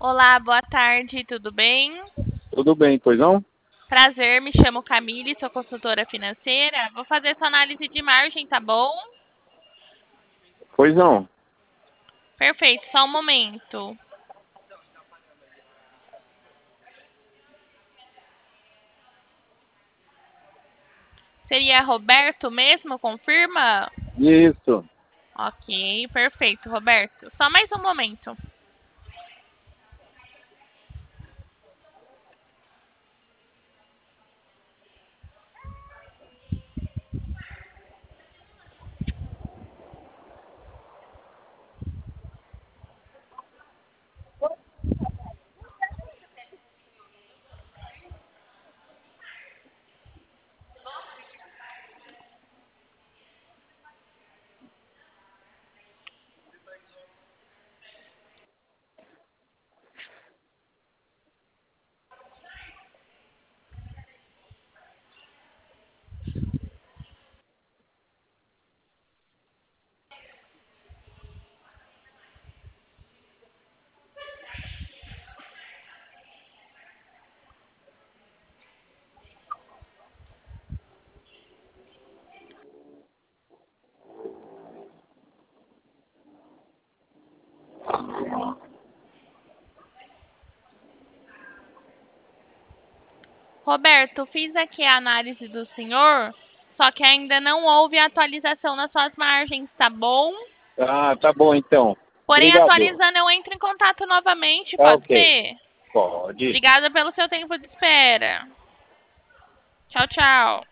Olá, boa tarde, tudo bem? Tudo bem, pois não? Prazer, me chamo Camille, sou consultora financeira. Vou fazer sua análise de margem, tá bom? Pois não. Perfeito, só um momento. Seria Roberto mesmo? Confirma? Isso. Ok, perfeito, Roberto. Só mais um momento. Roberto, fiz aqui a análise do senhor, só que ainda não houve atualização nas suas margens, tá bom? Ah, tá bom então. Porém, Obrigado. atualizando, eu entro em contato novamente, Tá pode ok. ser? Pode. Obrigada pelo seu tempo de espera. Tchau, tchau.